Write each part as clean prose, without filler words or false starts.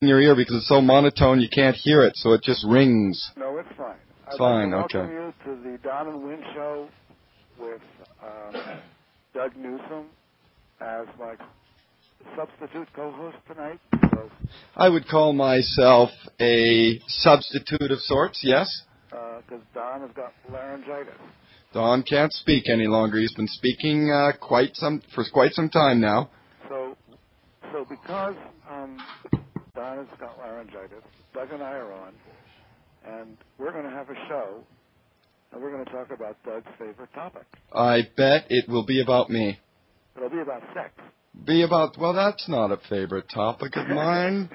in your ear because it's so monotone you can't hear it, so it just rings. No, it's fine. It's fine, I'd like to okay. welcome you to the Don and Wynn Show with Doug Newsom as my substitute co-host tonight. So, I would call myself a substitute of sorts, yes? Because Don has got laryngitis. Don can't speak any longer. He's been speaking for quite some time now. So because Don has got laryngitis, Doug and I are on, and we're going to have a show, and we're going to talk about Doug's favorite topic. I bet it will be about me. It'll be about sex. Well, that's not a favorite topic of mine.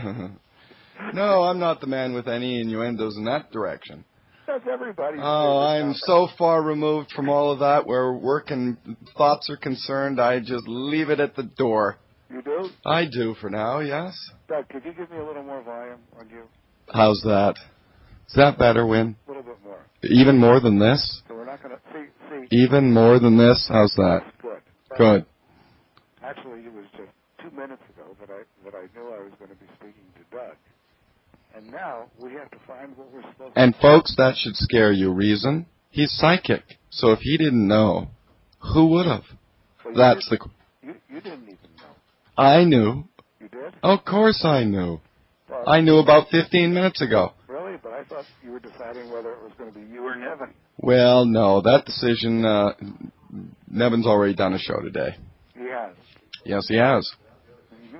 No, I'm not the man with any innuendos in that direction. That's everybody's Oh, favorite I'm topic. so far removed from all of that where work and thoughts are concerned, I just leave it at the door. You do? I do for now, yes. Doug, could you give me a little more volume on you? How's that? Is that better, Win? A little bit more. Even more than this? So we're not going to see. Even more than this? How's that? That's good. Good. Actually, it was just 2 minutes ago that I knew I was going to be speaking to Doug. And now we have to find what we're supposed to do. And folks, that should scare you. Reason? He's psychic. So if he didn't know, who would have? Well, you didn't even know. I knew. You did? Of course I knew. Well, I knew about 15 minutes ago. Really? But I thought you were deciding whether it was going to be you or Nevin. Well, no, that decision, Nevin's already done a show today. He has. Yes, he has. Mm-hmm.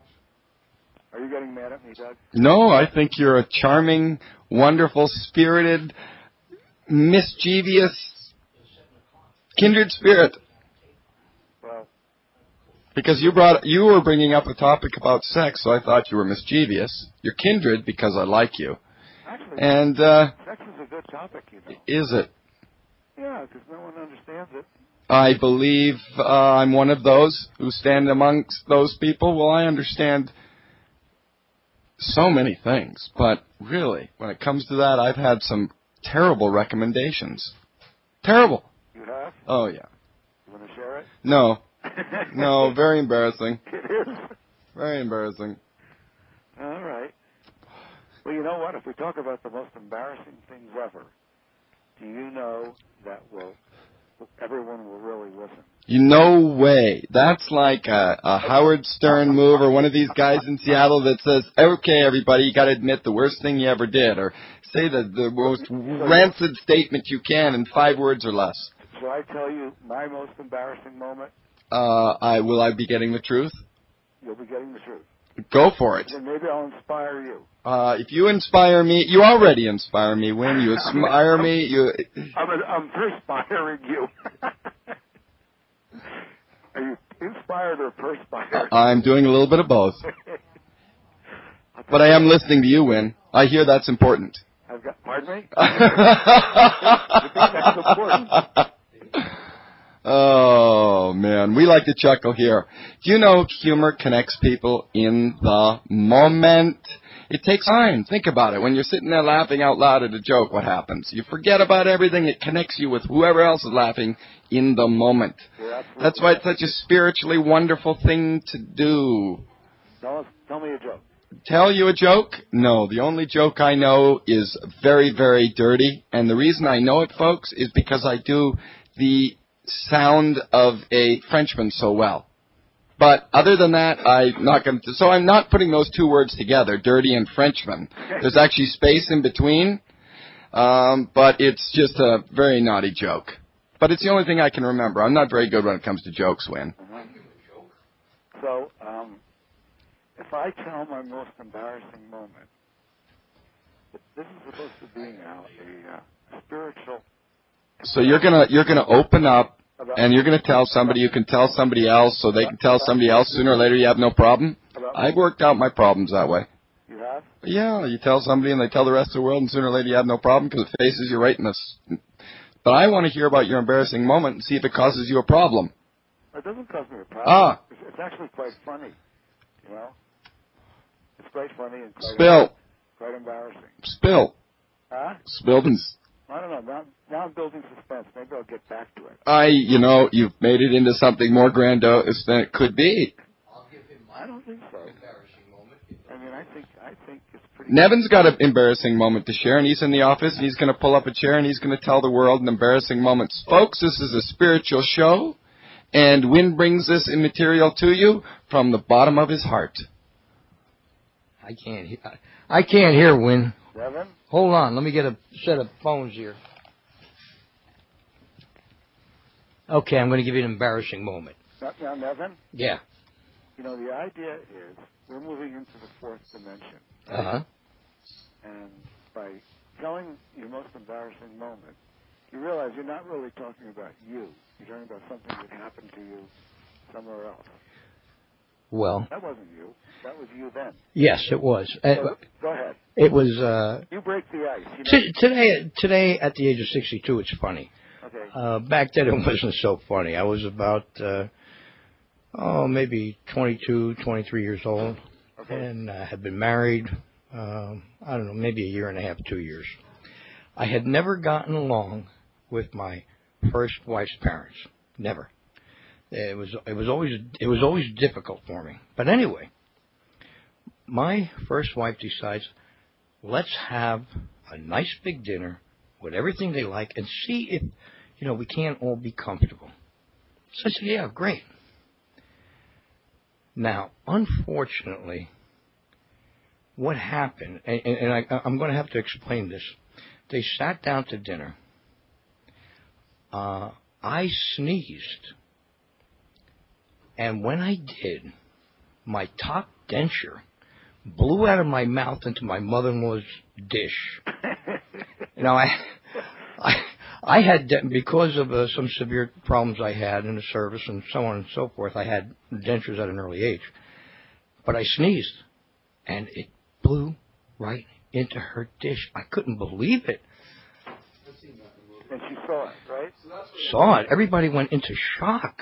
Are you getting mad at me, Doug? No, I think you're a charming, wonderful, spirited, mischievous, kindred spirit. Well, because you were bringing up a topic about sex, so I thought you were mischievous. You're kindred because I like you. actually, And sex is a good topic, you know. is it? Yeah, because no one understands it. I believe I'm one of those who stand amongst those people. Well, I understand so many things, but really, when it comes to that, I've had some terrible recommendations. Terrible. You have? Oh, yeah. You want to share it? No. No, very embarrassing. It is. Very embarrassing. All right. Well, you know what? If we talk about the most embarrassing things ever, do you know that everyone will really listen? No way. That's like a Howard Stern move or one of these guys in Seattle that says, okay, everybody, you got to admit the worst thing you ever did, or say the most rancid statement you can in 5 words or less. Shall I tell you my most embarrassing moment? Will I be getting the truth? You'll be getting the truth. Go for it. And maybe I'll inspire you. If you inspire me, you already inspire me. When you inspire me, I'm perspiring you. Are you inspired or perspired? I'm doing a little bit of both. But I am listening to you, Win. I hear that's important. Pardon me? You think that's important? Oh, man. We like to chuckle here. Do you know humor connects people in the moment? It takes time. Think about it. When you're sitting there laughing out loud at a joke, what happens? You forget about everything. It connects you with whoever else is laughing in the moment. That's why it's such a spiritually wonderful thing to do. Tell me a joke. Tell you a joke? No, the only joke I know is very, very dirty. And the reason I know it, folks, is because I do the sound of a Frenchman so well. But other than that, I'm not going to. So I'm not putting those 2 words together, dirty and Frenchman. There's actually space in between, but it's just a very naughty joke. But it's the only thing I can remember. I'm not very good when it comes to jokes, Win. So, if I tell my most embarrassing moment, this is supposed to be now a spiritual. So you're gonna open up. And you're going to tell somebody who can tell somebody else so they can tell somebody else. Sooner or later, you have no problem. I've worked out my problems that way. You have? Yeah, you tell somebody and they tell the rest of the world, and sooner or later you have no problem because it faces you right in this. But I want to hear about your embarrassing moment and see if it causes you a problem. It doesn't cause me a problem. It's actually quite funny. You know? It's quite funny and quite embarrassing. Spill. Huh? Spill. I don't know. Now I'm building suspense. Maybe I'll get back to it. You've made it into something more grandiose than it could be. I don't think so. Embarrassing moment. I mean, I think it's pretty. Nevin's got an embarrassing moment to share, and he's in the office, and he's going to pull up a chair, and he's going to tell the world an embarrassing moment. Folks, this is a spiritual show, and Win brings this material to you from the bottom of his heart. I can't hear, Win. Nevin? Hold on. Let me get a set of phones here. Okay, I'm going to give you an embarrassing moment. Now, Nevin? Yeah. You know, the idea is we're moving into the fourth dimension. Uh-huh. And by telling your most embarrassing moment, you realize you're not really talking about you. You're talking about something that happened to you somewhere else. Well. That wasn't you. That was you then. Yes, it was. So, go ahead. It was. You break the ice. You know? Today, at the age of 62, it's funny. Okay. Back then, it wasn't so funny. I was about, maybe 22, 23 years old. Okay. And had been married, I don't know, maybe a year and a half, 2 years. I had never gotten along with my first wife's parents. Never. It was always difficult for me. But anyway, my first wife decides, let's have a nice big dinner with everything they like and see if, we can't all be comfortable. So I said, yeah, great. Now, unfortunately, what happened, and I'm going to have to explain this. They sat down to dinner. I sneezed. And when I did, my top denture blew out of my mouth into my mother-in-law's dish. Now, I had, because of some severe problems I had in the service and so on and so forth, I had dentures at an early age. But I sneezed, and it blew right into her dish. I couldn't believe it. And she saw it, right? Saw it. Everybody went into shock.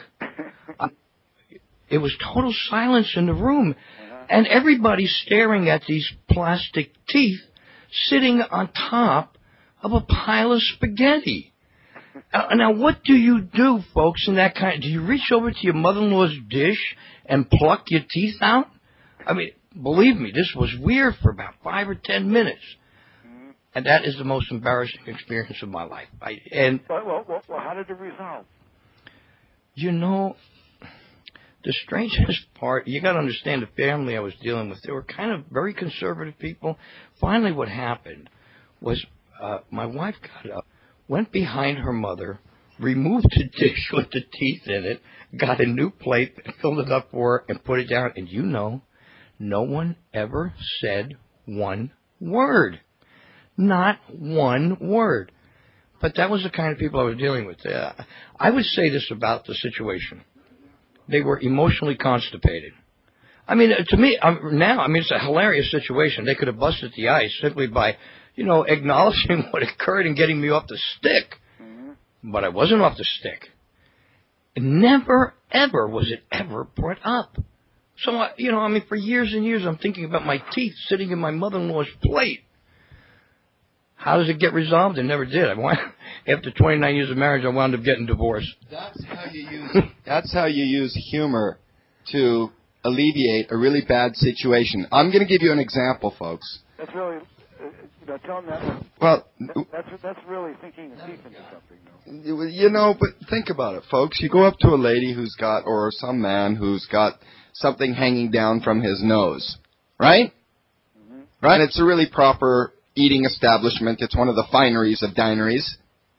It was total silence in the room, and everybody staring at these plastic teeth sitting on top of a pile of spaghetti. Now, what do you do, folks, in that kind? Do you reach over to your mother-in-law's dish and pluck your teeth out? I mean, believe me, this was weird for about 5 or 10 minutes. And that is the most embarrassing experience of my life. Well, how did it resolve? The strangest part, you got to understand the family I was dealing with. They were kind of very conservative people. Finally, what happened was my wife got up, went behind her mother, removed the dish with the teeth in it, got a new plate, filled it up for her, and put it down. And no one ever said one word. Not one word. But that was the kind of people I was dealing with. I would say this about the situation. They were emotionally constipated. I mean, to me, it's a hilarious situation. They could have busted the ice simply by, acknowledging what occurred and getting me off the stick. Mm-hmm. But I wasn't off the stick. Never, ever was it ever brought up. So, for years and years, I'm thinking about my teeth sitting in my mother-in-law's plate. How does it get resolved? It never did. After 29 years of marriage, I wound up getting divorced. That's how you use humor to alleviate a really bad situation. I'm going to give you an example, folks. That's really, tell them that. Well, that's really thinking deep into something, though. But think about it, folks. You go up to a lady or some man who's got something hanging down from his nose, right? Mm-hmm. Right? It's a really proper eating establishment. It's one of the fineries of dineries.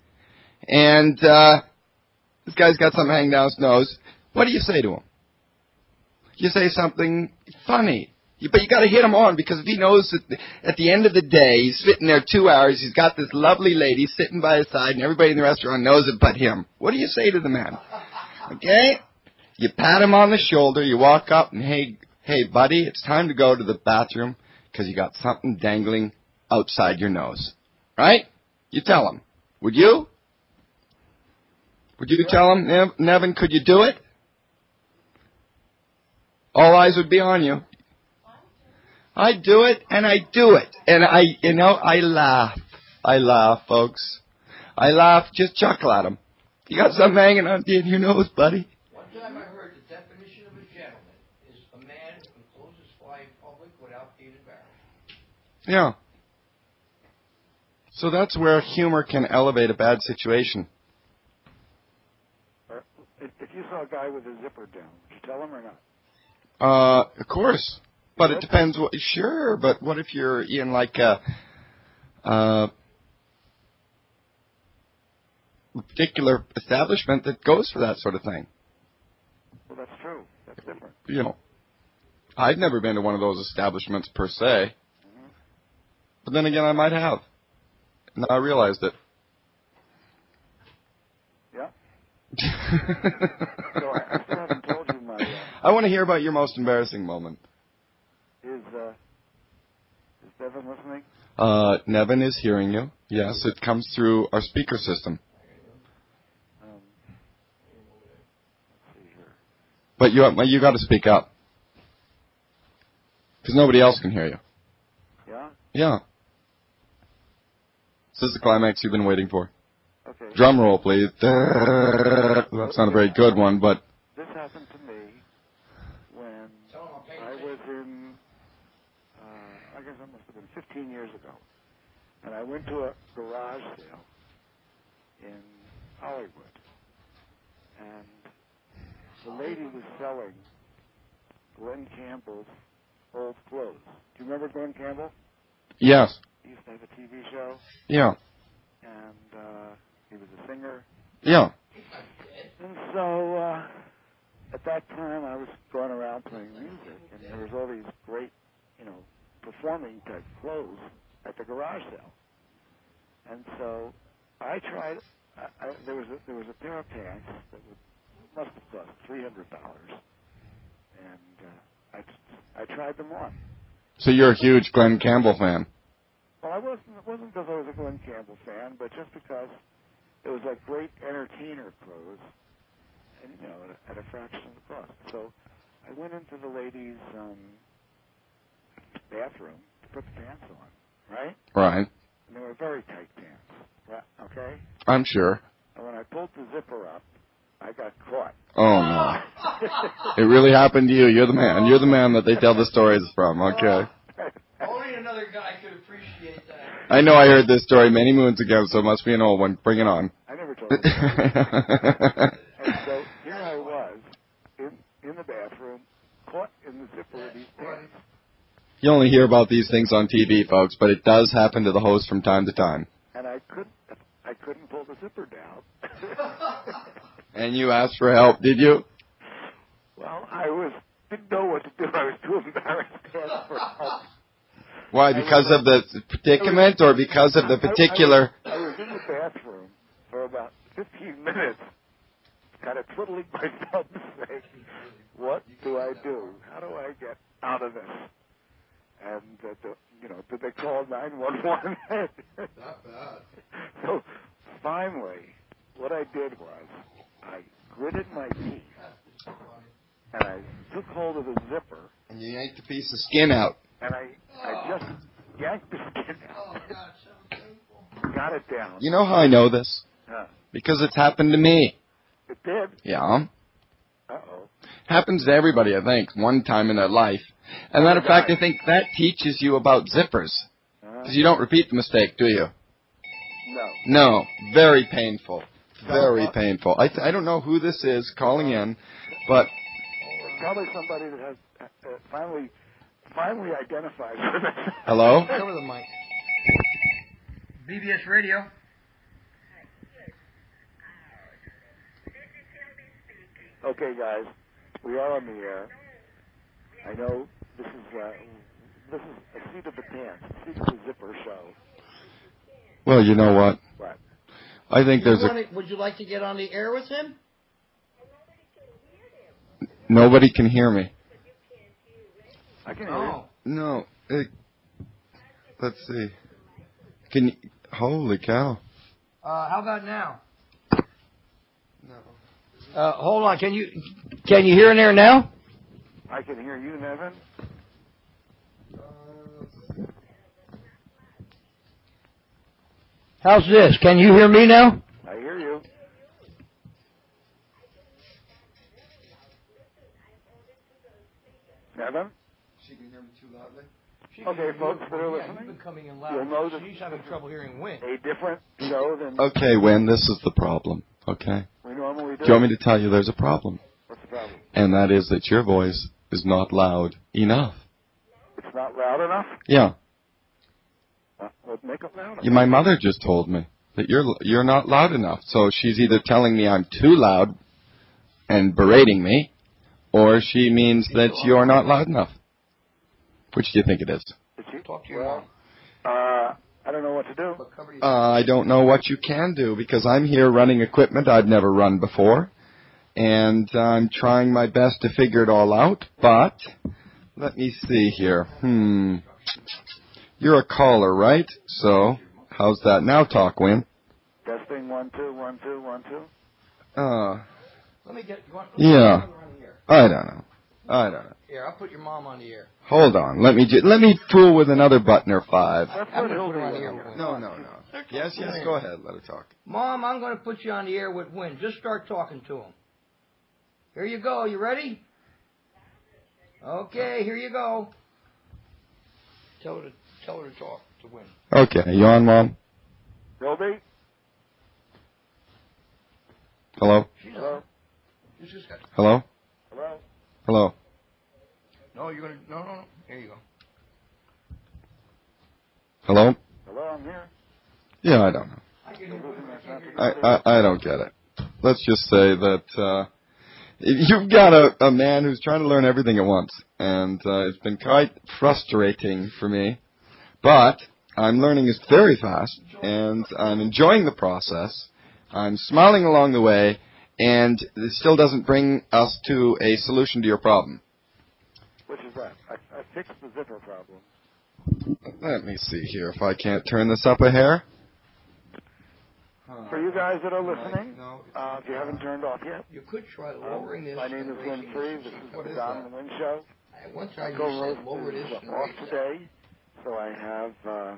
And this guy's got something hanging down his nose. What do you say to him? You say something funny. But you got to hit him on, because if he knows that at the end of the day, he's sitting there 2 hours, he's got this lovely lady sitting by his side, and everybody in the restaurant knows it but him. What do you say to the man? Okay? You pat him on the shoulder, you walk up, and hey, buddy, it's time to go to the bathroom, because you got something dangling outside your nose. Right? You tell him. Would you? Would you tell him, Nevin, could you do it? All eyes would be on you. I do it, and I do it. And I laugh. I laugh, folks. I laugh, just chuckle at him. You got something hanging on your nose, buddy? One time I heard the definition of a gentleman is a man who can close his fly in public without being Yeah. So that's where humor can elevate a bad situation. If you saw a guy with a zipper down, would you tell him or not? Of course. But it depends. Sure, but what if you're in like a particular establishment that goes for that sort of thing? Well, that's true. That's different. You know, I've never been to one of those establishments per se. Mm-hmm. But then again, I might have. And I realized it. Yeah. So I still haven't told you my... I want to hear about your most embarrassing moment. Is Devin listening? Nevin is hearing you. Yes, it comes through our speaker system. Let's see here. But you got to speak up. Because nobody else can hear you. Yeah? Yeah. This is the climax you've been waiting for. Okay. Drum roll, please. That's not a very good one, but... This happened to me when I was in, I guess I must have been 15 years ago. And I went to a garage sale in Hollywood. And the lady was selling Glenn Campbell's old clothes. Do you remember Glenn Campbell? Yes. He used to have a TV show. Yeah. And he was a singer. Yeah. And so at that time I was going around playing music, and there was all these great, performing type clothes at the garage sale. And so I tried. There was a pair of pants that must have cost $300, and I tried them on. So you're a huge Glenn Campbell fan. Well, it wasn't because I was a Glenn Campbell fan, but just because it was like great entertainer clothes, and at a fraction of the cost. So I went into the ladies' bathroom to put the pants on, right? Right. And they were very tight pants, right? Okay? I'm sure. And when I pulled the zipper up, I got caught. Oh, no. It really happened to you. You're the man. You're the man that they tell the stories from. Okay. Only another guy could appreciate that. I know I heard this story many moons ago, so it must be an old one. Bring it on. I never told you that. And so here I was in the bathroom, caught in the zipper of these pants. You only hear about these things on TV, folks, but it does happen to the host from time to time. And I couldn't pull the zipper down. And you asked for help, did you? Well, I didn't know what to do. I was too embarrassed to ask for help. Why, because of the predicament or because of the particular... I was in the bathroom for about 15 minutes, kind of twiddling my thumbs, saying, what do I do? How do I get out of this? And, did they call 911? Not bad. So, finally, what I did was, I gritted my teeth, and I took hold of the zipper. And you yanked a piece of skin out. And I just yanked the skin out. Got it down. You know how I know this? Because it's happened to me. It did? Yeah. Uh-oh. Happens to everybody, I think, one time in their life. As a matter of fact, I think that teaches you about zippers. Because you don't repeat the mistake, do you? No. No. Very painful. Very painful. I don't know who this is calling in, but... Probably somebody that has finally identifies with it. Hello? Over the mic. BBS Radio. Okay, guys, we are on the air. I know this is a seat of the pants, a seat of the zipper show. Well, you know what? What? I think there's Would you like to get on the air with him? Nobody can hear me. I can hear you. No. Let's see. Holy cow. How about now? No. Hold on. Can you hear in there now? I can hear you, Nevin. How's this? Can you hear me now? I hear you. Nevin? She can hear me too loudly? Okay. Okay, folks that are You've listening, been coming in loud. you'll know that She's having trouble hearing Win. a different show than Okay, Win, this is the problem, okay? we normally do. Do you want me to tell you there's a problem? What's the problem? And that is that your voice is not loud enough. It's not loud enough? Yeah. Well, make it louder. My mother just told me that you're not loud enough. So she's either telling me I'm too loud and berating me, or she means that you're not loud enough. Which do you think it is? Did she? Talk to your mom. I don't know what to do. But cover your I don't know what you can do because I'm here running equipment I've never run before, and I'm trying my best to figure it all out, but let me see here. You're a caller, right? So, how's that? Now talk, Win. Testing 1 2 1 2 1 2. Let me get. Yeah. I don't know. Here, I'll put your mom on the air. Hold on. Let me fool with another button or 5. That's I'm what gonna he'll put her on do. the air with Win. No. Yes, go ahead. Let her talk. Mom, I'm going to put you on the air with Win. Just start talking to him. Here you go. You ready? Okay, here you go. Tell her to talk to Win. Okay, you on, Mom? Roby? Hello? She's Hello? on. You just got. Hello? Hello? Hello? No, you're gonna. No. Here you go. Hello? Hello, I'm here. Yeah, I don't know. I don't get it. Let's just say that you've got a man who's trying to learn everything at once, and it's been quite frustrating for me. But I'm learning it very fast, and I'm enjoying the process. I'm smiling along the way, and it still doesn't bring us to a solution to your problem. Which is that? I fixed the zipper problem. Let me see here if I can't turn this up a hair. For you guys that are listening, if you haven't turned off yet, You could try lowering this. my name is Win Free. This is the Don and Win Show. One time you Co-host said lower this is and off raise that. today, so I have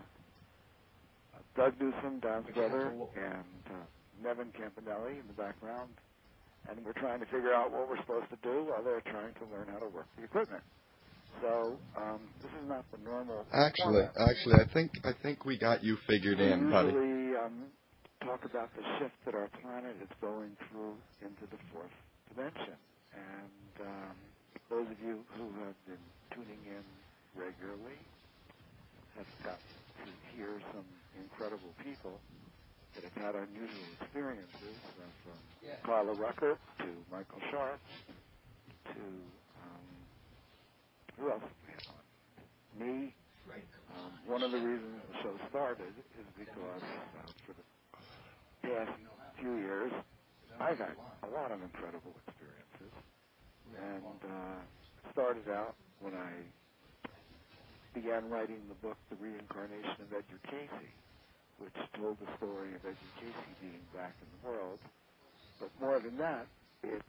Doug Newsom, Don's brother, and Nevin Campanelli in the background, and we're trying to figure out what we're supposed to do while they're trying to learn how to work the equipment. So this is not the normal. Actually, I think we got you figured in, buddy. We usually talk about the shift that our planet is going through into the fourth dimension, and those of you who have been tuning in regularly have got to hear some incredible people that have had unusual experiences, from Carla Rucker to Michael Sharp to who else have we had on? Me. One of the reasons the show started is because for the past few years I've had a lot of incredible experiences, and started out when I began writing the book The Reincarnation of Edgar Casey, which told the story of Edgar Casey being back in the world. But more than that, it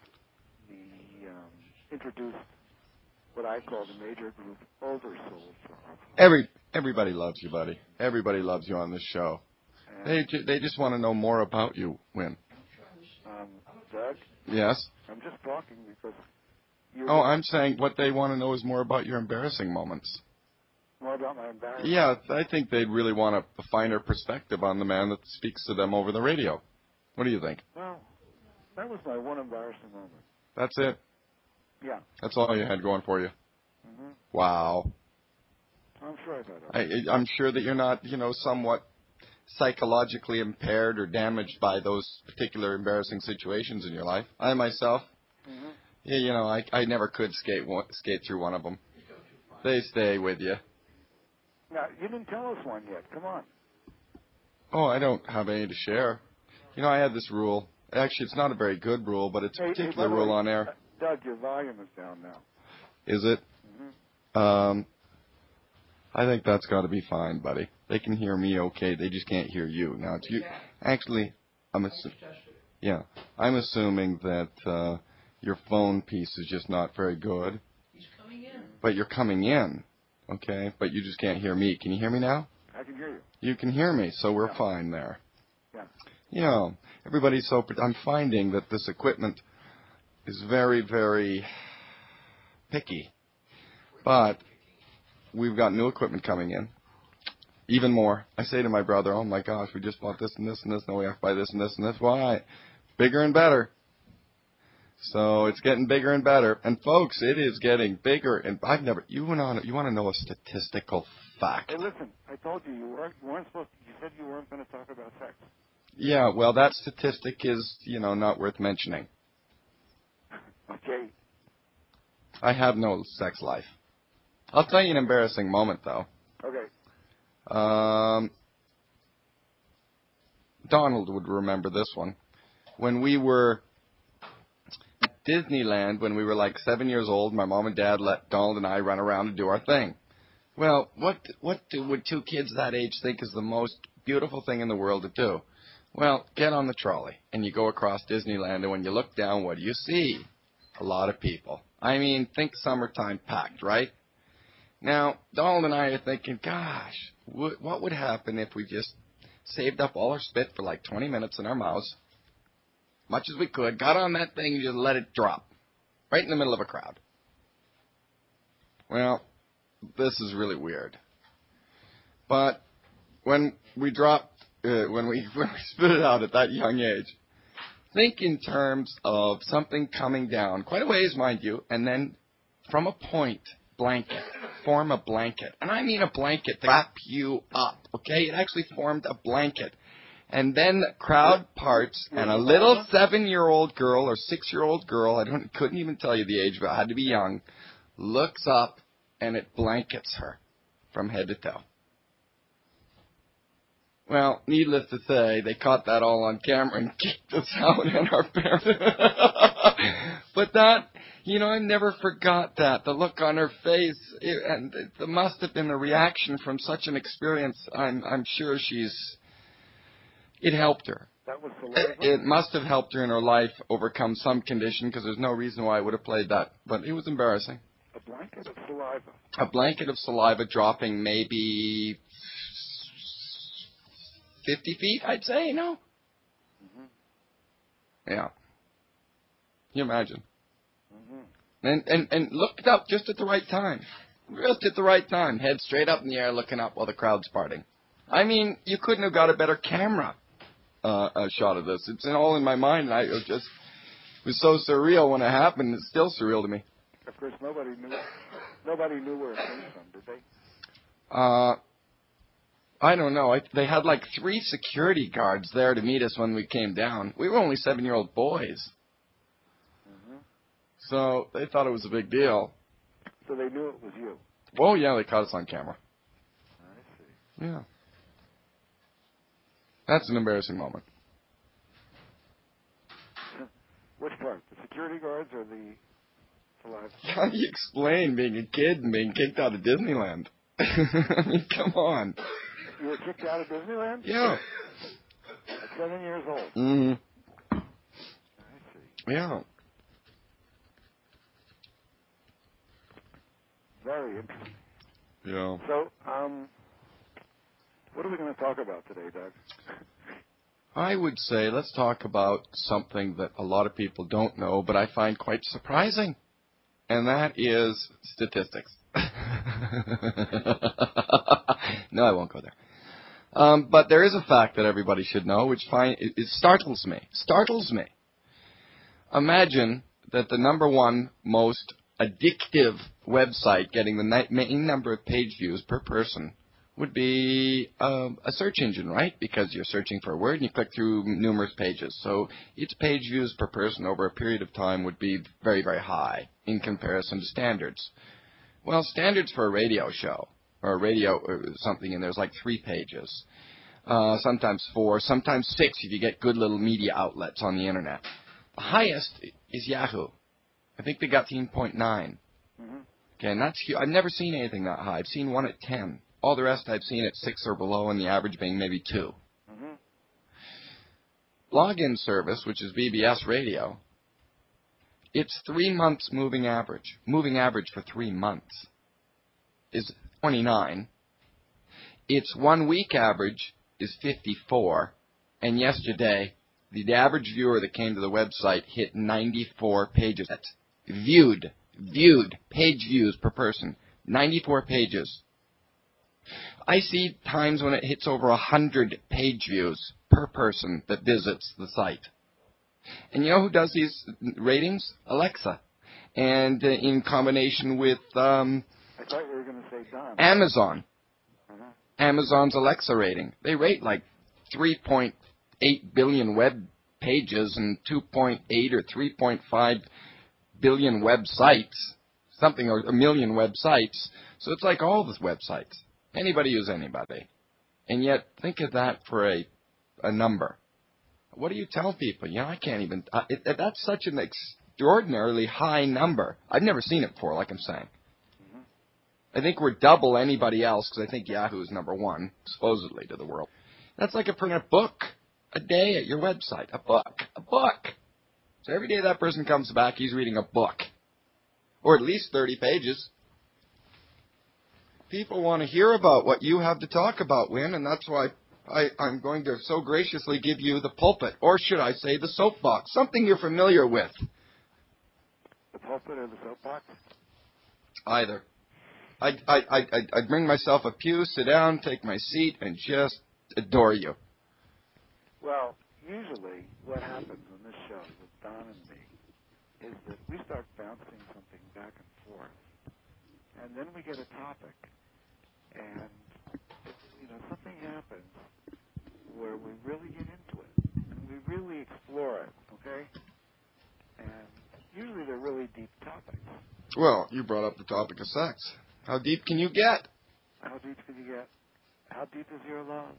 introduced what I call the major group older souls for our Everybody loves you, buddy. Everybody loves you on this show. They just want to know more about you, Win. Doug? Yes? I'm just talking because I'm saying what they want to know is more about your embarrassing moments. More about my embarrassment? Yeah, I think they'd really want a finer perspective on the man that speaks to them over the radio. What do you think? Well, that was my one embarrassing moment. That's it? Yeah. That's all you had going for you? Mm-hmm. Wow. I'm sure about that. I'm sure that you're not, somewhat psychologically impaired or damaged by those particular embarrassing situations in your life. I myself, I never could skate through one of them. They stay with you. Now, you didn't tell us one yet. Come on. Oh, I don't have any to share. I had this rule. Actually, it's not a very good rule, but it's a particular rule on air. Doug, your volume is down now. Is it? Mm-hmm. I think that's got to be fine, buddy. They can hear me okay. They just can't hear you. Now, it's you. Actually, I'm assuming that your phone piece is just not very good. He's coming in. But you're coming in, okay? But you just can't hear me. Can you hear me now? I can hear you. You can hear me, so we're fine there. Yeah. Everybody's so. I'm finding that this equipment is very, very picky. But we've got new equipment coming in. Even more. I say to my brother, oh my gosh, we just bought this and this and this. Now we have to buy this and this and this. Why? Bigger and better. So it's getting bigger and better. And folks, it is getting bigger. And you want to know a statistical fact? Hey, listen, I told you weren't supposed to, you said you weren't going to talk about sex. Yeah, well, that statistic is, not worth mentioning. Okay. I have no sex life. I'll tell you an embarrassing moment, though. Okay. Donald would remember this one. When we were at Disneyland, when we were like 7 years old, my mom and dad let Donald and I run around and do our thing. Well, would two kids that age think is the most beautiful thing in the world to do? Well, get on the trolley, and you go across Disneyland, and when you look down, what do you see? A lot of people. I mean, think summertime packed, right? Now, Donald and I are thinking, gosh, what would happen if we just saved up all our spit for like 20 minutes in our mouths, much as we could, got on that thing and just let it drop right in the middle of a crowd? Well, this is really weird. But when we when we spit it out at that young age, think in terms of something coming down, quite a ways, mind you, and then from a point, form a blanket. And I mean a blanket to wrap you up, okay? It actually formed a blanket. And then the crowd parts, and a little 7-year-old girl or 6-year-old girl, couldn't even tell you the age, but it had to be young, looks up, and it blankets her from head to toe. Well, needless to say, they caught that all on camera and kicked us out and our parents. But that, I never forgot that. The look on her face, and it must have been the reaction from such an experience. I'm sure it helped her. That was saliva? It must have helped her in her life overcome some condition, because there's no reason why I would have played that. But it was embarrassing. A blanket of saliva. A blanket of saliva dropping maybe 50 feet, I'd say, no? Mm-hmm. Yeah. Can you imagine? Mm-hmm. And looked up just at the right time. Just at the right time. Head straight up in the air looking up while the crowd's parting. I mean, you couldn't have got a better camera shot of this. It's all in my mind. And it was so surreal when it happened. It's still surreal to me. Of course, nobody knew where it came from, did they? I don't know. They had like 3 security guards there to meet us when we came down. We were only 7-year-old boys. Mm-hmm. So they thought it was a big deal. So they knew it was you? Oh, yeah, they caught us on camera. I see. Yeah. That's an embarrassing moment. Which part? The security guards or the saliva? How do you explain being a kid and being kicked out of Disneyland? I mean, come on. You were kicked out of Disneyland? Yeah. At 7 years old? Mm-hmm. I see. Yeah. Very interesting. Yeah. So, what are we going to talk about today, Doug? I would say let's talk about something that a lot of people don't know, but I find quite surprising, and that is statistics. No, I won't go there. But there is a fact that everybody should know, which it startles me. Startles me. Imagine that the number one most addictive website getting the main number of page views per person would be a search engine, right? Because you're searching for a word and you click through numerous pages. So its page views per person over a period of time would be very, very high in comparison to standards. Well, standards for a radio show or a radio or something, and there's like 3 pages, sometimes 4, sometimes 6 if you get good little media outlets on the internet. The highest is Yahoo. I think they got 13.9. Mm-hmm. Okay, and that's huge. I've never seen anything that high. I've seen one at 10. All the rest I've seen at 6 or below, and the average being maybe 2. Mm-hmm. Login service, which is BBS Radio, its 3 months moving average for 3 months is 29. Its 1 week average is 54. And yesterday, the average viewer that came to the website hit 94 pages. That's viewed page views per person. 94 pages. I see times when it hits over 100 page views per person that visits the site. And you know who does these ratings? Alexa. And in combination with I thought you were going to say Don. Amazon. Uh-huh. Amazon's Alexa rating. They rate like 3.8 billion web pages and 2.8 or 3.5 billion websites, something, or a million websites. So it's like all the websites. Anybody use anybody. And yet, think of that for a number. What do you tell people? You know, I can't even, that's such an extraordinarily high number. I've never seen it before, like I'm saying. Mm-hmm. I think we're double anybody else, because I think Yahoo is number one, supposedly, to the world. That's like printing a book a day at your website. A book. So every day that person comes back, he's reading a book. Or at least 30 pages. People want to hear about what you have to talk about, Win, and that's why I'm going to so graciously give you the pulpit, or should I say the soapbox, something you're familiar with. The pulpit or the soapbox? Either. I'd bring myself a pew, sit down, take my seat, and just adore you. Well, usually what happens on this show with Don and me is that we start bouncing something back and forth, and then we get a topic, and something happens where we really get into it, and we really explore it, okay? And usually they're really deep topics. Well, you brought up the topic of sex. How deep can you get? How deep can you get? How deep is your love?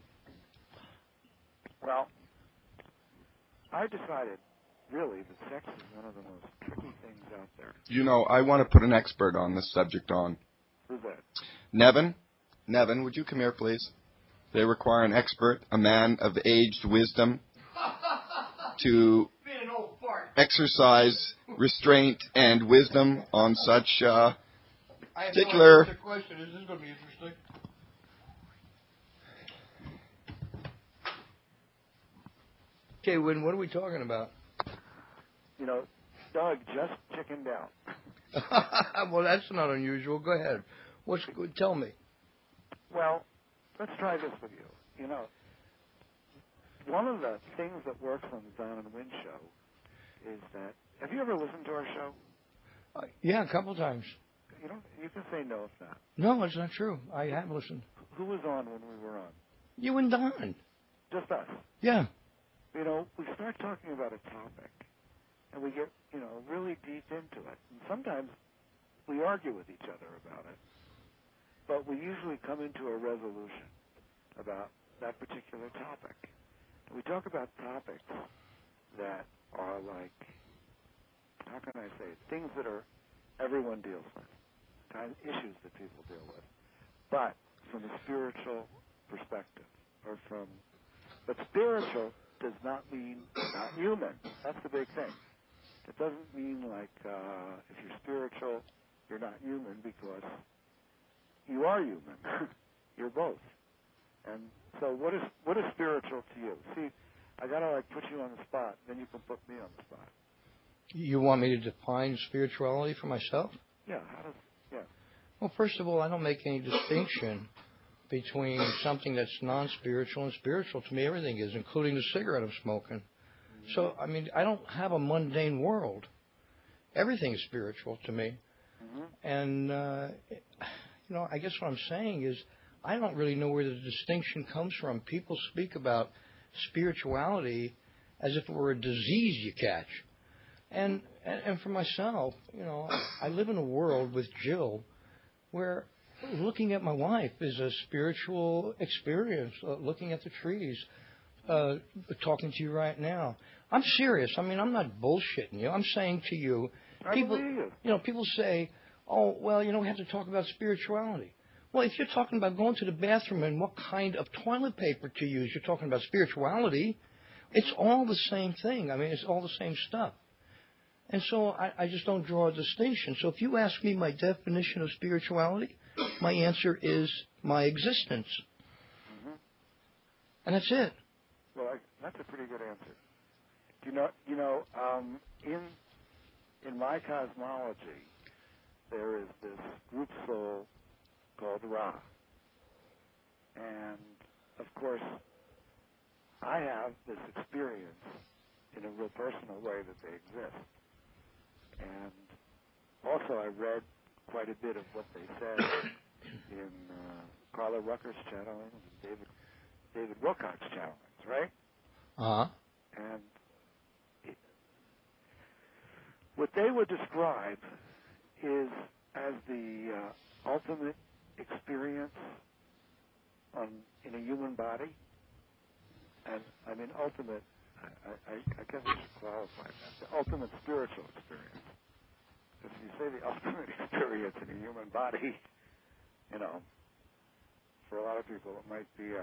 Well, I decided, really, that sex is one of the most tricky things out there. You know, I want to put an expert on this subject on. Who's that? Nevin, would you come here, please? They require an expert, a man of aged wisdom, to exercise restraint and wisdom on such particular... I have no idea what the question is. This is going to be interesting. Okay, Win, what are we talking about? Doug just chickened out. Well, that's not unusual. Go ahead. Tell me. Well, let's try this with you. One of the things that works on the Don and Win show is that, have you ever listened to our show? Yeah, a couple times. You can say no if not. No, it's not true. I have listened. Who was on when we were on? You and Don. Just us. Yeah. We start talking about a topic, and we get, really deep into it. And sometimes we argue with each other about it, but we usually come into a resolution about that particular topic. And we talk about topics that are like, how can I say it? Things that everyone deals with, issues that people deal with, but from a spiritual perspective, but spiritual does not mean not human. That's the big thing. It doesn't mean like if you're spiritual, you're not human, because you are human. You're both. And so what is spiritual to you? See, I gotta put you on the spot, then you can put me on the spot. You want me to define spirituality for myself? Yeah. Well, first of all, I don't make any distinction between something that's non-spiritual and spiritual. To me, everything is, including the cigarette I'm smoking. Mm-hmm. So, I don't have a mundane world. Everything is spiritual to me. Mm-hmm. And, I guess what I'm saying is I don't really know where the distinction comes from. People speak about spirituality as if it were a disease you catch. And for myself, I live in a world with Jill where looking at my wife is a spiritual experience, looking at the trees, talking to you right now. I'm serious. I'm not bullshitting you. I'm saying to you, people say, oh, well, we have to talk about spirituality. Well, if you're talking about going to the bathroom and what kind of toilet paper to use, you're talking about spirituality. It's all the same thing. It's all the same stuff. And so I just don't draw a distinction. So if you ask me my definition of spirituality, my answer is my existence. Mm-hmm. And that's it. Well, that's a pretty good answer. In my cosmology, there is this group soul called Ra. And, of course, I have this experience in a real personal way that they exist. And also I read quite a bit of what they said in Carla Rucker's channeling and David Wilcock's channelings, right? Uh-huh. And what they would describe is as the ultimate experience in a human body. And I mean ultimate, I guess I should qualify that, the ultimate spiritual experience. If you say the ultimate experience in a human body, you know, for a lot of people it might be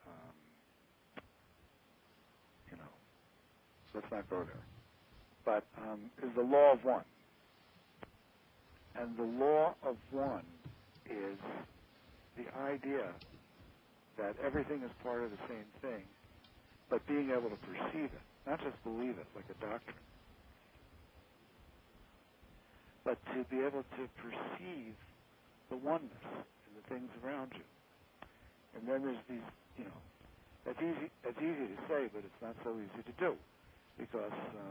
you know, let's not go there. But is the law of one. And the law of one is the idea that everything is part of the same thing, but being able to perceive it, not just believe it like a doctrine, but to be able to perceive the oneness in the things around you. And then there's these, you know, that's easy to say, but it's not so easy to do, because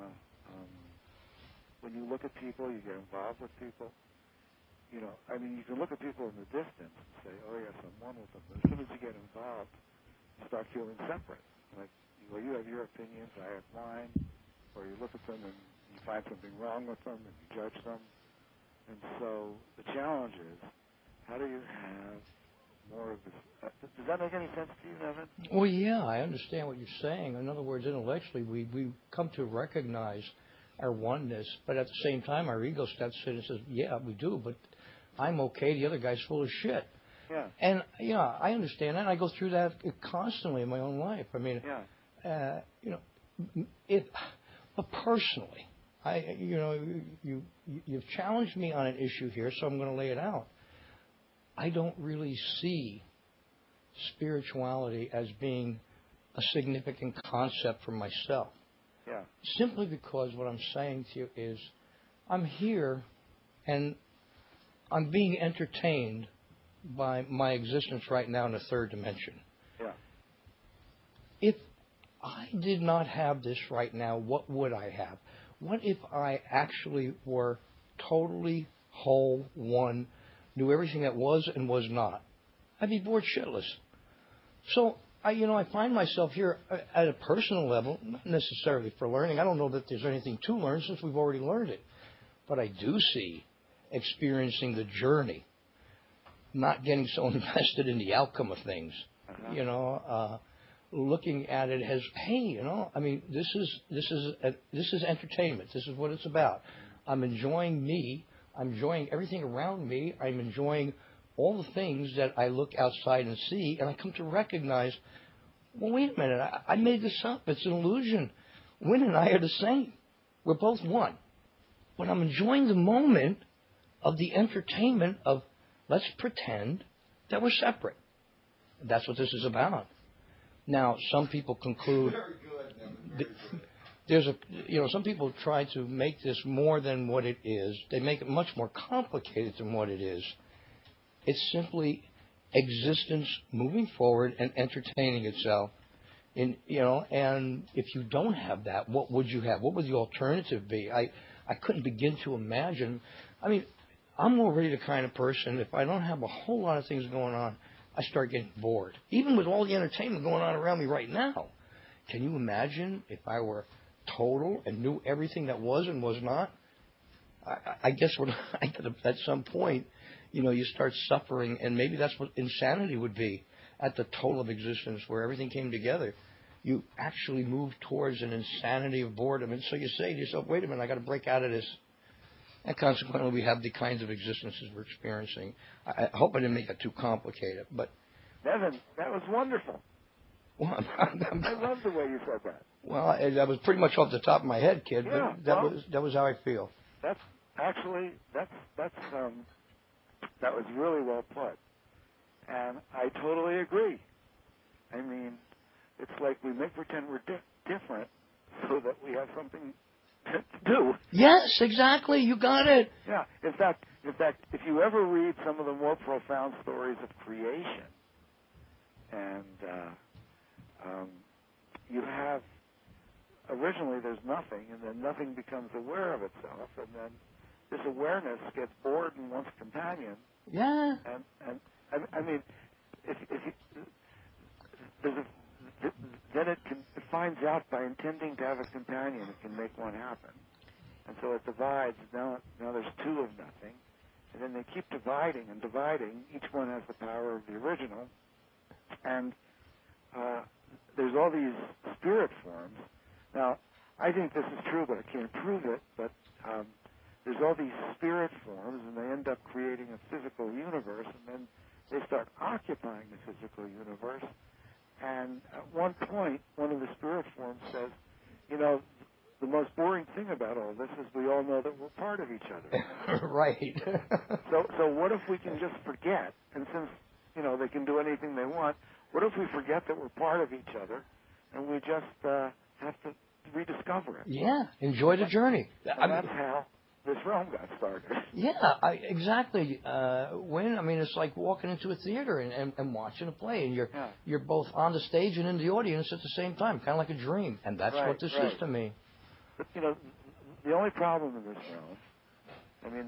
when you look at people, you get involved with people. You know, I mean, you can look at people in the distance and say, "Oh yes, I'm one with them." But as soon as you get involved, you start feeling separate. Like, well, you have your opinions, I have mine, or you look at them and you find something wrong with them and you judge them. And so the challenge is, how do you have more of this? Does that make any sense to you, Nevin? Well, yeah, I understand what you're saying. In other words, intellectually, we come to recognize our oneness, but at the same time, our ego steps in and says, "Yeah, we do, but I'm okay. The other guy's full of shit." Yeah. And yeah, I understand that. And I go through that constantly in my own life. I mean, you know, but personally, you've challenged me on an issue here, so I'm going to lay it out. I don't really see spirituality as being a significant concept for myself. Yeah. Simply because what I'm saying to you is, I'm here and I'm being entertained by my existence right now in the third dimension. Yeah. If I did not have this right now, what would I have? What if I actually were totally whole, one, knew everything that was and was not? I'd be bored shitless. So, I find myself here at a personal level, not necessarily for learning. I don't know that there's anything to learn since we've already learned it. But I do see experiencing the journey, not getting so invested in the outcome of things. Uh-huh. Looking at it as, hey, I mean, this is entertainment. This is what it's about. I'm enjoying me. I'm enjoying everything around me. I'm enjoying all the things that I look outside and see, and I come to recognize, well, wait a minute, I made this up. It's an illusion. Wynn and I are the same. We're both one. But I'm enjoying the moment of the entertainment of, let's pretend that we're separate. That's what this is about. Now, some people conclude, Very good, Nevin, very good. some people try to make this more than what it is. They make it much more complicated than what it is. It's simply existence moving forward and entertaining itself. And if you don't have that, what would you have? What would the alternative be? I couldn't begin to imagine. I mean, I'm already the kind of person, if I don't have a whole lot of things going on, I start getting bored. Even with all the entertainment going on around me right now. Can you imagine if I were total and knew everything that was and was not? I guess at some point, you start suffering, and maybe that's what insanity would be at the total of existence, where everything came together. You actually move towards an insanity of boredom, and so you say to yourself, wait a minute, I got to break out of this. And consequently, we have the kinds of existences we're experiencing. I hope I didn't make it too complicated, but... Nevin, that was wonderful. Well, I love the way you said that. Well, that was pretty much off the top of my head, kid, Yeah, but that was how I feel. That's actually, that was really well put. And I totally agree. I mean, it's like we make pretend we're different so that we have something do. Yes, exactly. You got it. Yeah. In fact, if you ever read some of the more profound stories of creation, and you have originally there's nothing, and then nothing becomes aware of itself, and then this awareness gets bored and wants companion. Yeah. And I mean, if you, there's a, then it finds out by intending to have a companion, it can make one happen. And so it divides. Now there's two of nothing, and then they keep dividing and dividing. Each one has the power of the original, and there's all these spirit forms. Now, I think this is true, but I can't prove it. But there's all these spirit forms, and they end up creating a physical universe, and then they start occupying the physical universe. And at one point, one of the spirit forms says, you know, the most boring thing about all this is we all know that we're part of each other. Right. So what if we can just forget, and since, you know, they can do anything they want, what if we forget that we're part of each other, and we just have to rediscover it? Yeah, enjoy the journey. And that's how this realm got started. Yeah, exactly. It's like walking into a theater and watching a play, and you're both on the stage and in the audience at the same time, kind of like a dream. And that's what this is to me. But, you know, the only problem in this realm, I mean,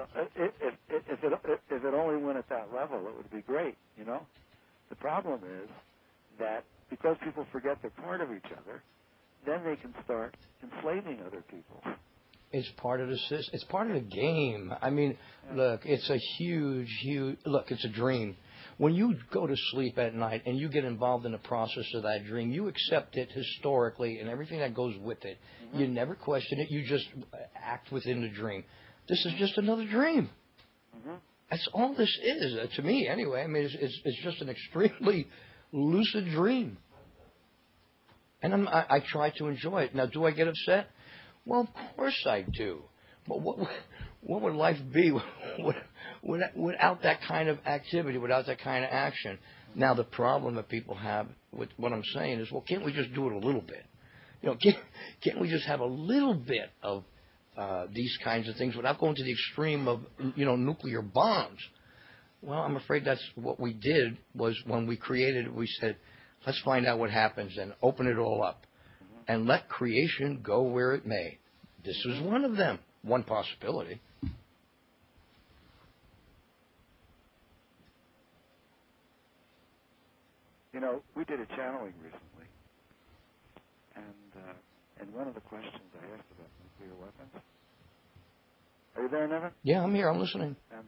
if it only went at that level, it would be great, you know? The problem is that because people forget they're part of each other, then they can start enslaving other people. It's part of the system. It's part of the game. I mean, look, it's a huge. Look, it's a dream. When you go to sleep at night and you get involved in the process of that dream, you accept it historically and everything that goes with it. Mm-hmm. You never question it. You just act within the dream. This is just another dream. Mm-hmm. That's all this is, to me, anyway. I mean, it's just an extremely lucid dream. And I try to enjoy it. Now, do I get upset? Well, of course I do. But what would life be without that kind of activity, without that kind of action? Now, the problem that people have with what I'm saying is, well, can't we just do it a little bit? You know, can't we just have a little bit of these kinds of things without going to the extreme of, you know, nuclear bombs? Well, I'm afraid that's what we did. Was when we created it, we said, let's find out what happens and open it all up. And let creation go where it may. This was one of them, one possibility. You know, we did a channeling recently, and one of the questions I asked about nuclear weapons. Are you there, Nevin? Yeah, I'm here. I'm listening. And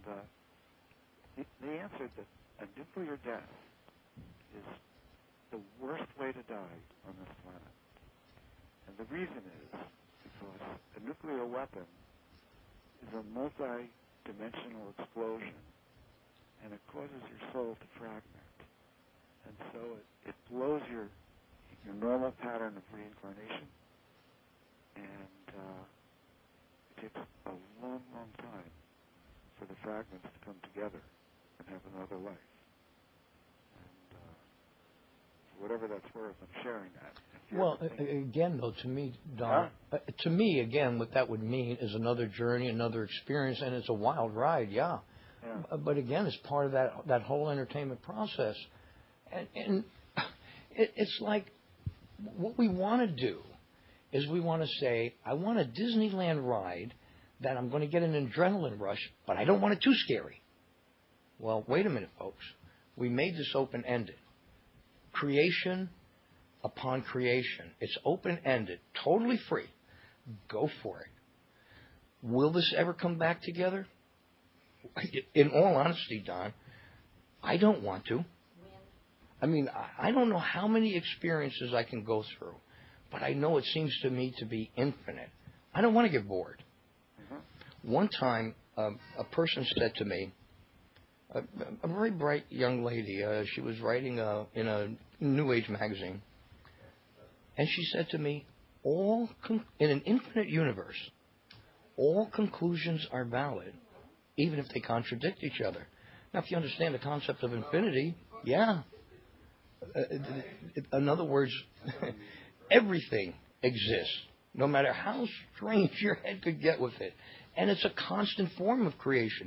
they answered that a nuclear death is the worst way to die on this planet. And the reason is because a nuclear weapon is a multi-dimensional explosion, and it causes your soul to fragment. And so it blows your normal pattern of reincarnation, and it takes a long, long time for the fragments to come together and have another life. And for whatever that's worth, I'm sharing that. Well, again, though, to me, Don, to me, again, what that would mean is another journey, another experience, and it's a wild ride, yeah. But again, it's part of that whole entertainment process. And it's like what we want to do is we want to say, I want a Disneyland ride that I'm going to get an adrenaline rush, but I don't want it too scary. Well, wait a minute, folks. We made this open-ended. Creation upon creation. It's open-ended, totally free. Go for it. Will this ever come back together? In all honesty, Don, I don't want to. I mean, I don't know how many experiences I can go through, but I know it seems to me to be infinite. I don't want to get bored. Mm-hmm. One time, a person said to me, a very bright young lady, she was writing in a New Age magazine, and she said to me, in an infinite universe, all conclusions are valid, even if they contradict each other. Now, if you understand the concept of infinity, yeah. In other words, everything exists. no matter how strange your head could get with it. And it's a constant form of creation.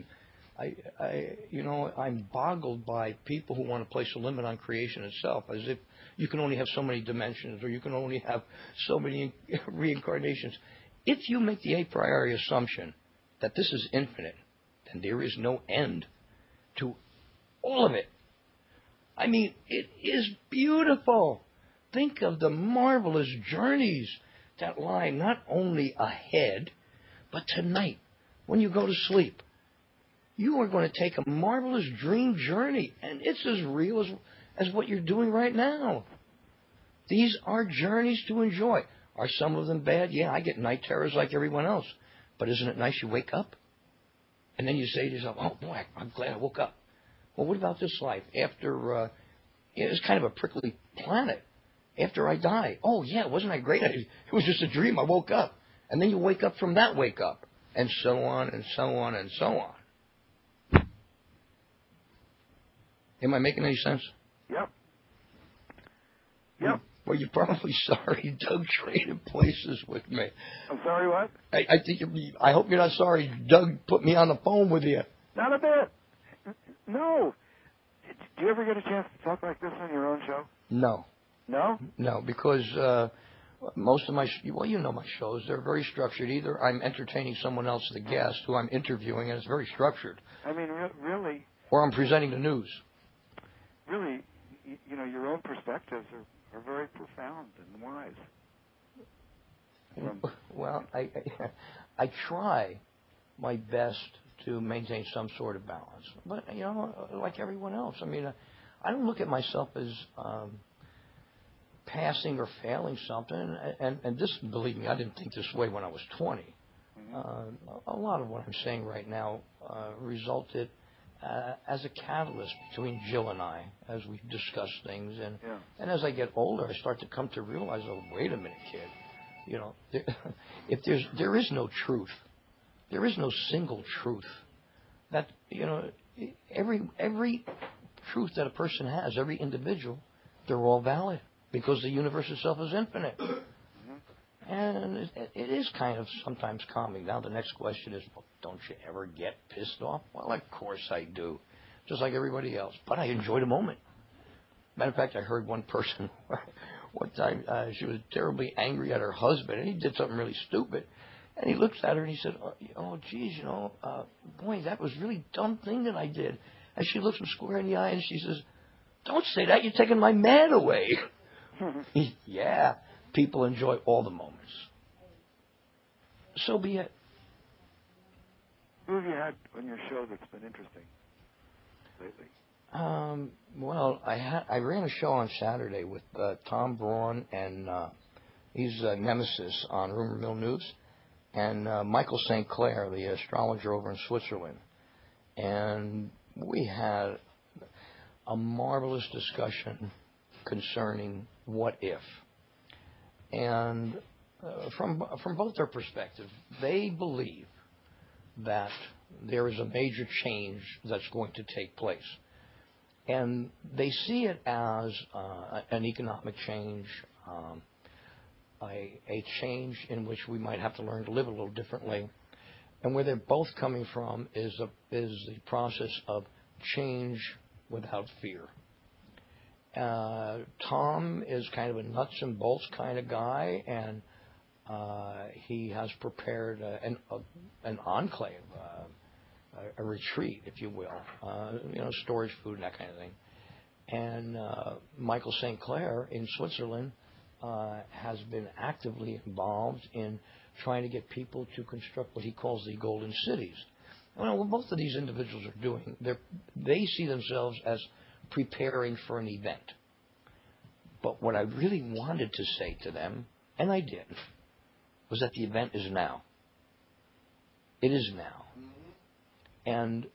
I'm boggled by people who want to place a limit on creation itself, as if you can only have so many dimensions or you can only have so many reincarnations. If you make the a priori assumption that this is infinite, then there is no end to all of it. I mean, it is beautiful. Think of the marvelous journeys that lie not only ahead, but tonight, when you go to sleep. You are going to take a marvelous dream journey, and it's as real as what you're doing right now. These are journeys to enjoy. Are some of them bad? Yeah, I get night terrors like everyone else. But isn't it nice you wake up? And then you say to yourself, oh, boy, I'm glad I woke up. Well, what about this life? After, it's kind of a prickly planet. After I die, oh, yeah, wasn't I great? It was just a dream. I woke up. And then you wake up from that wake up. And so on and so on and so on. Am I making any sense? Yep. Yep. Well, you're probably sorry Doug traded places with me. I'm sorry, what? I hope you're not sorry Doug put me on the phone with you. Not a bit. No. Do you ever get a chance to talk like this on your own show? No. No? No, because most of my, you know my shows, they're very structured. Either I'm entertaining someone else, the guest, who I'm interviewing, and it's very structured. I mean, really? Or I'm presenting the news. Really, your own perspectives are very profound and wise. Well, I try my best to maintain some sort of balance. But, like everyone else, I mean, I don't look at myself as passing or failing something. And this, believe me, I didn't think this way when I was 20. Mm-hmm. A lot of what I'm saying right now resulted as a catalyst between Jill and I as we discuss things. And as I get older, I start to come to realize, oh, wait a minute, kid. If there is no truth, there is no single truth. That, every truth that a person has, every individual, they're all valid because the universe itself is infinite. Mm-hmm. And it is kind of sometimes calming. Now the next question is, well, don't you ever get pissed off? Well, of course I do, just like everybody else. But I enjoy the moment. Matter of fact, I heard one person one time, she was terribly angry at her husband, and he did something really stupid. And he looks at her and he said, oh, geez, boy, that was a really dumb thing that I did. And she looks him square in the eye and she says, don't say that, you're taking my man away. Yeah, people enjoy all the moments. So be it. Who have you had on your show that's been interesting lately? Well, I ran a show on Saturday with Tom Braun, and he's Nemesis on Rumor Mill News, and Michael St. Clair, the astrologer over in Switzerland. And we had a marvelous discussion concerning what if. And from both their perspectives, they believe that there is a major change that's going to take place. And they see it as an economic change, a change in which we might have to learn to live a little differently. And where they're both coming from is the process of change without fear. Tom is kind of a nuts and bolts kind of guy, and he has prepared an enclave, a retreat, if you will, storage food and that kind of thing. And Michael St. Clair in Switzerland has been actively involved in trying to get people to construct what he calls the golden cities. Well, what both of these individuals are doing, they see themselves as preparing for an event. But what I really wanted to say to them, and I did, was that the event is now. It is now. And,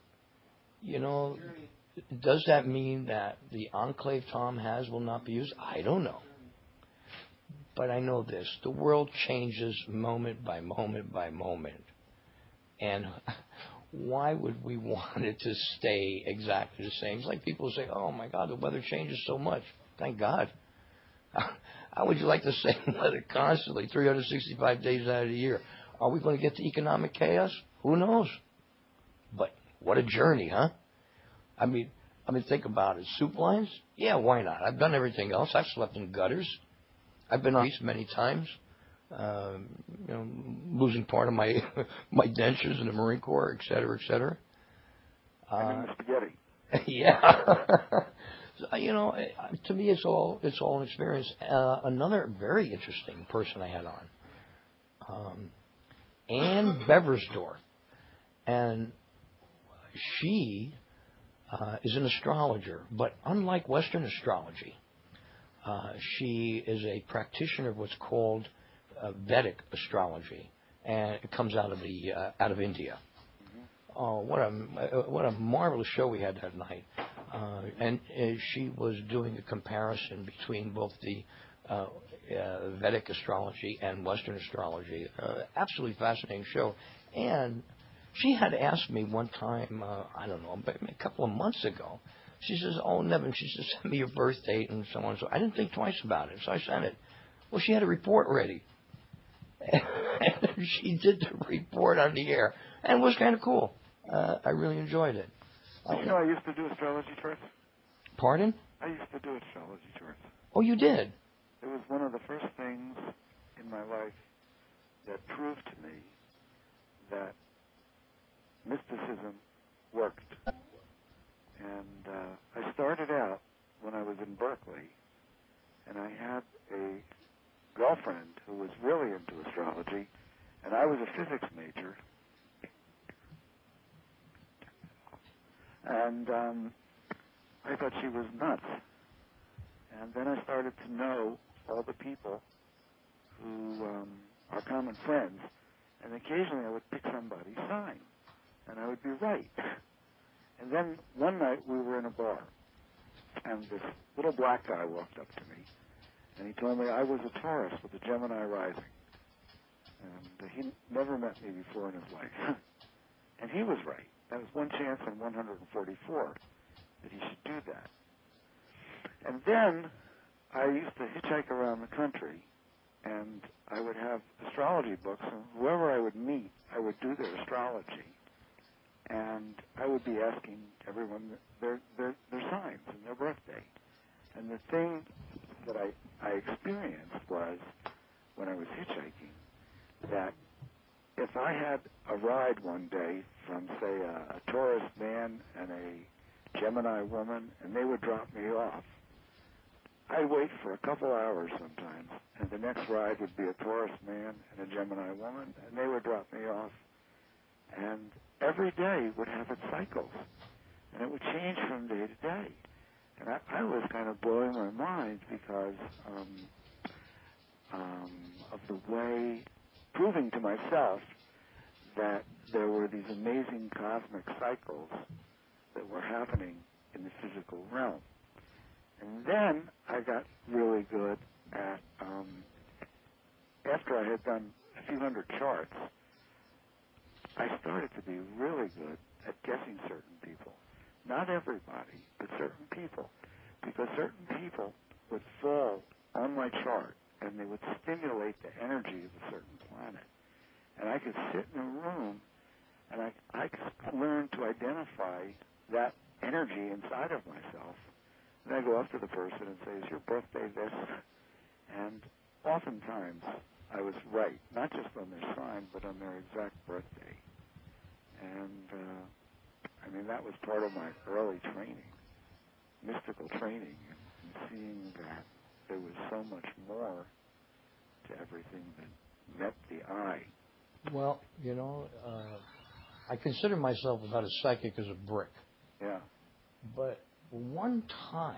does that mean that the enclave Tom has will not be used? I don't know. But I know this. The world changes moment by moment by moment. And why would we want it to stay exactly the same? It's like people say, oh, my God, the weather changes so much. Thank God. How would you like the same weather constantly, 365 days out of the year? Are we going to get to economic chaos? Who knows? But what a journey, huh? I mean, think about it. Soup lines? Yeah, why not? I've done everything else. I've slept in gutters. I've been on ice many times. Losing part of my my dentures in the Marine Corps, et cetera, et cetera. And in the spaghetti. Yeah. To me, it's all an experience. Another very interesting person I had on, Ann Beversdorf, and she is an astrologer, but unlike Western astrology, she is a practitioner of what's called Vedic astrology, and it comes out of India. Oh, what a marvelous show we had that night! And she was doing a comparison between both the Vedic astrology and Western astrology. Absolutely fascinating show. And she had asked me one time, I don't know, a couple of months ago. She says, "Oh, Nevin," she says, "send me your birth date and so on." So I didn't think twice about it, so I sent it. Well, she had a report ready. And she did the report on the air, and it was kind of cool. I really enjoyed it. I used to do astrology charts. Pardon? I used to do astrology charts. Oh, you did? It was one of the first things in my life that proved to me that mysticism worked. And I started out when I was in Berkeley, and I had a girlfriend who was really into astrology, and I was a physics major. And I thought she was nuts. And then I started to know all the people who are common friends, and occasionally I would pick somebody's sign, and I would be right. And then one night we were in a bar, and this little black guy walked up to me, and he told me I was a Taurus with a Gemini rising. And he never met me before in his life. And he was right. That was one chance in 144 that he should do that. And then I used to hitchhike around the country, and I would have astrology books, and whoever I would meet, I would do their astrology. And I would be asking everyone their signs and their birthday. And the thing that I experienced was, when I was hitchhiking, that if I had a ride one day from, say, a Taurus man and a Gemini woman, and they would drop me off, I'd wait for a couple hours sometimes, and the next ride would be a Taurus man and a Gemini woman, and they would drop me off. And every day would have its cycles, and it would change from day to day. And I was kind of blowing my mind because of the way, proving to myself that there were these amazing cosmic cycles that were happening in the physical realm. And then I got really good at, after I had done a few hundred charts, I started to be really good at guessing certain people. Not everybody, but certain people. Because certain people would fall on my chart, and they would stimulate the energy of a certain planet. And I could sit in a room, and I could learn to identify that energy inside of myself. And I go up to the person and say, "Is your birthday this?" And oftentimes I was right, not just on their sign, but on their exact birthday. And that was part of my early training, mystical training, and seeing that there was so much more to everything that met the eye. Well, I consider myself about as psychic as a brick. Yeah. But one time,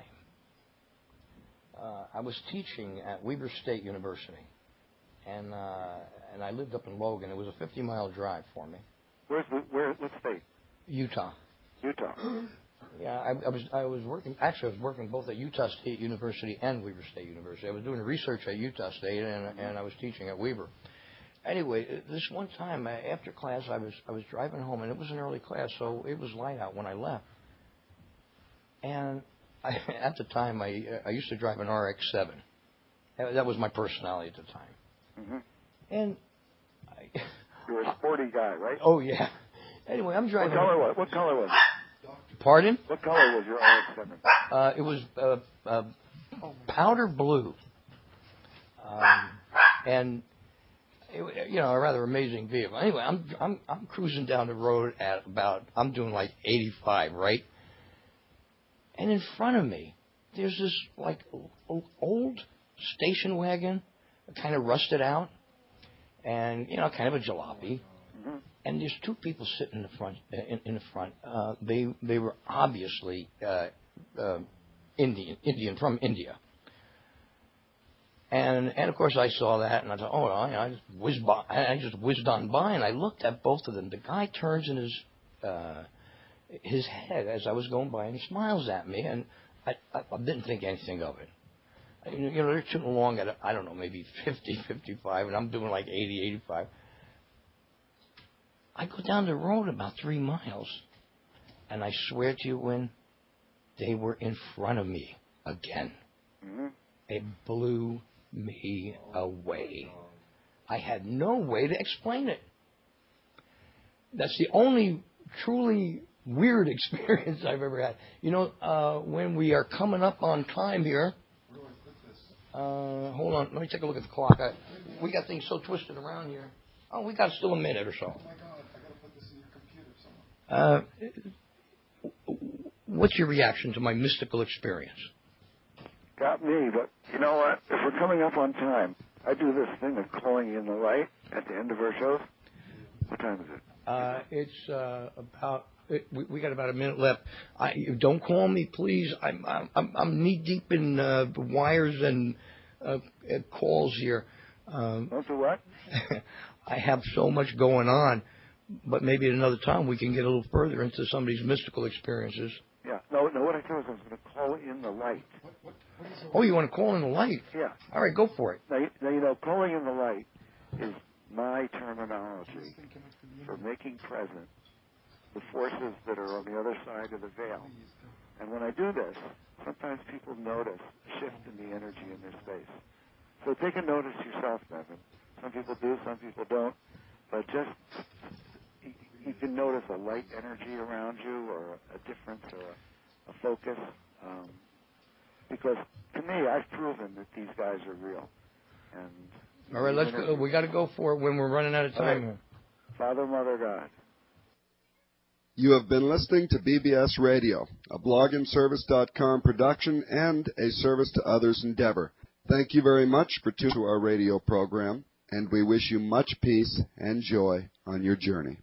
I was teaching at Weber State University, and I lived up in Logan. It was a 50-mile drive for me. What state? Utah. Utah. Yeah, I was working. Actually, I was working both at Utah State University and Weber State University. I was doing research at Utah State, and I was teaching at Weber. Anyway, this one time after class, I was driving home, and it was an early class, so it was light out when I left. And at the time, I used to drive an RX-7, That was my personality at the time. Mm-hmm. And you were a sporty guy, right? Oh, yeah. Anyway, I'm driving. What color was it? Pardon? What color was your RX-7? It was powder blue. And, a rather amazing vehicle. Anyway, I'm cruising down the road at I'm doing like 85, right? And in front of me, there's this like old station wagon, kind of rusted out, and kind of a jalopy. Mm-hmm. And there's two people sitting in the front. In the front, they were obviously Indian from India. And of course I saw that, and I thought, I just whizzed on by, and I looked at both of them. The guy turns in his head as I was going by, and he smiles at me, and I didn't think anything of it. They're tooting along at, I don't know, maybe 50, 55, and I'm doing like 80, 85. I go down the road about 3 miles, and I swear to you, Win, they were in front of me again. Mm-hmm. It blew me away. I had no way to explain it. That's the only truly weird experience I've ever had. When we are coming up on time here, hold on, let me take a look at the clock. We got things so twisted around here. Oh, we got still a minute or so. Oh my God, I got to put this in your computer somewhere. What's your reaction to my mystical experience? Got me, but you know what? If we're coming up on time, I do this thing of calling in the light at the end of our shows. What time is it? It's about. We got about a minute left. Don't call me, please. I'm knee deep in wires and calls here. Don't do what? I have so much going on, but maybe at another time we can get a little further into some of these mystical experiences. Yeah. No. What I said was I was going to call in the light. Oh, you want to call in the light? Yeah. All right, go for it. Now, calling in the light is my terminology for making present the forces that are on the other side of the veil. And when I do this, sometimes people notice a shift in the energy in their space. So take a notice yourself, Bevan. Some people do, some people don't. But just, you can notice a light energy around you or a difference or a focus. Because to me, I've proven that these guys are real. And all right, let's go. We got to go for it when we're running out of time. Right. Father, Mother, God. You have been listening to BBS Radio, a blogandservice.com production and a service to others endeavor. Thank you very much for tuning to our radio program, and we wish you much peace and joy on your journey.